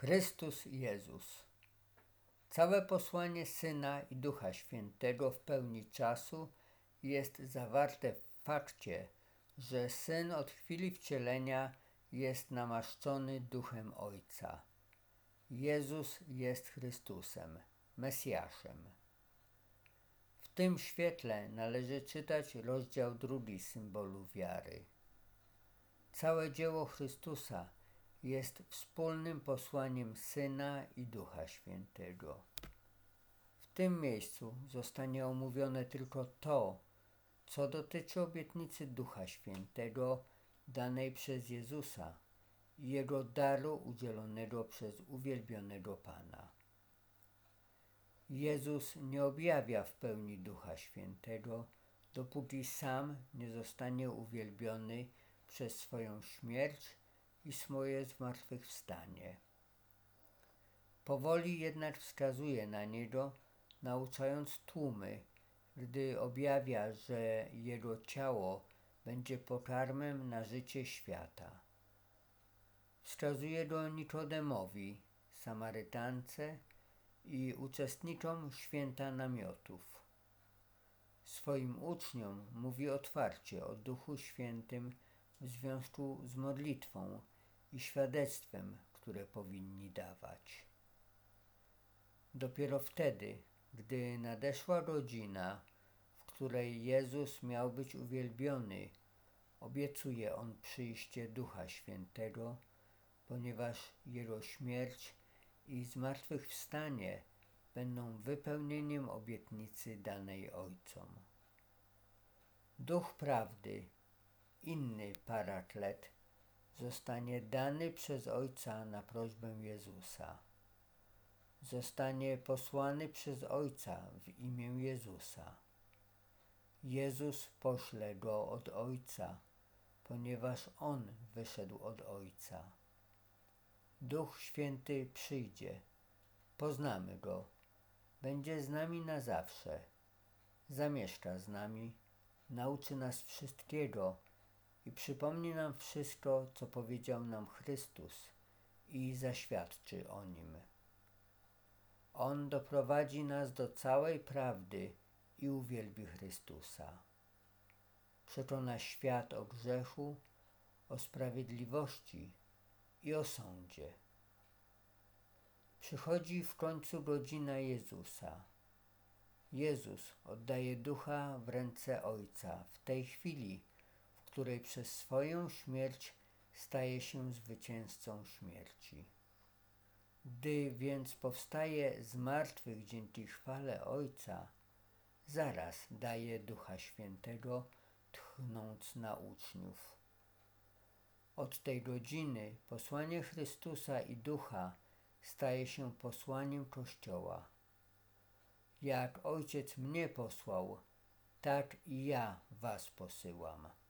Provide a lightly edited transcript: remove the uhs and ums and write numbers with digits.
Chrystus Jezus. Całe posłanie Syna i Ducha Świętego w pełni czasu jest zawarte w fakcie, że Syn od chwili wcielenia jest namaszczony Duchem Ojca. Jezus jest Chrystusem, Mesjaszem. W tym świetle należy czytać rozdział 2 symbolu wiary. Całe dzieło Chrystusa jest wspólnym posłaniem Syna i Ducha Świętego. W tym miejscu zostanie omówione tylko to, co dotyczy obietnicy Ducha Świętego danej przez Jezusa i Jego daru udzielonego przez uwielbionego Pana. Jezus nie objawia w pełni Ducha Świętego, dopóki sam nie zostanie uwielbiony przez swoją śmierć i swoje zmartwychwstanie. Powoli jednak wskazuje na Niego, nauczając tłumy, gdy objawia, że Jego ciało będzie pokarmem na życie świata. Wskazuje Go Nikodemowi, Samarytance i uczestnikom święta namiotów. Swoim uczniom mówi otwarcie o Duchu Świętym w związku z modlitwą i świadectwem, które powinni dawać. Dopiero wtedy, gdy nadeszła godzina, w której Jezus miał być uwielbiony, obiecuje On przyjście Ducha Świętego, ponieważ Jego śmierć i zmartwychwstanie będą wypełnieniem obietnicy danej Ojcom. Duch Prawdy, inny Paraklet, zostanie dany przez Ojca na prośbę Jezusa. Zostanie posłany przez Ojca w imię Jezusa. Jezus pośle Go od Ojca, ponieważ On wyszedł od Ojca. Duch Święty przyjdzie, poznamy Go, będzie z nami na zawsze, zamieszka z nami, nauczy nas wszystkiego i przypomni nam wszystko, co powiedział nam Chrystus i zaświadczy o Nim. On doprowadzi nas do całej prawdy i uwielbi Chrystusa. Przekona świat o grzechu, o sprawiedliwości i o sądzie. Przychodzi w końcu godzina Jezusa. Jezus oddaje Ducha w ręce Ojca w tej chwili, w której przez swoją śmierć staje się zwycięzcą śmierci. Gdy więc powstaje z martwych dzięki chwale Ojca, zaraz daje Ducha Świętego, tchnąc na uczniów. Od tej godziny posłanie Chrystusa i Ducha staje się posłaniem Kościoła. Jak Ojciec mnie posłał, tak i ja was posyłam.